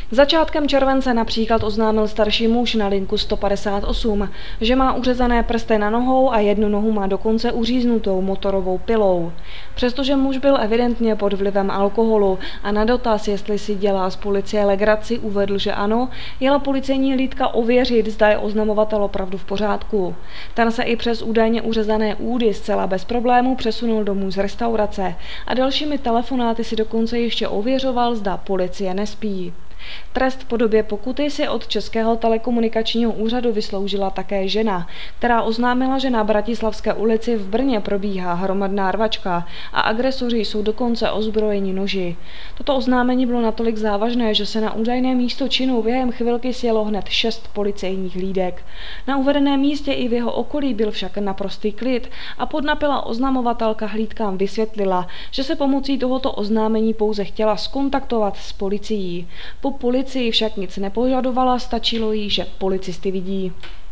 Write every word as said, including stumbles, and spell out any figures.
Začátkem července například oznámil starší muž na linku sto padesát osm, že má uřezané prsty na nohou a jednu nohu má dokonce uříznutou motorovou pilou. Přestože muž byl evidentně pod vlivem alkoholu a na dotaz, jestli si dělá z policie legraci, uvedl, že ano, jela policejní hlídka ověřit, zda je oznamovatel opravdu v pořádku. Ten se i přes údajně uřezané údy zcela bez problémů přesunul domů z restaurace a dalšími telefonáty si dokonce ještě ověřoval, zda policie nespí. Trest v podobě pokuty si od Českého telekomunikačního úřadu vysloužila také žena, která oznámila, že na Bratislavské ulici v Brně probíhá hromadná rvačka a agresoři jsou dokonce ozbrojeni noži. Toto oznámení bylo natolik závažné, že se na údajné místo činu během chvilky sjelo hned šest policejních hlídek. Na uvedeném místě i v jeho okolí byl však naprostý klid a podnapilá oznamovatelka hlídkám vysvětlila, že se pomocí tohoto oznámení pouze chtěla skontaktovat s policií. Po policii však nic nepožadovala, stačilo jí, že policisty vidí.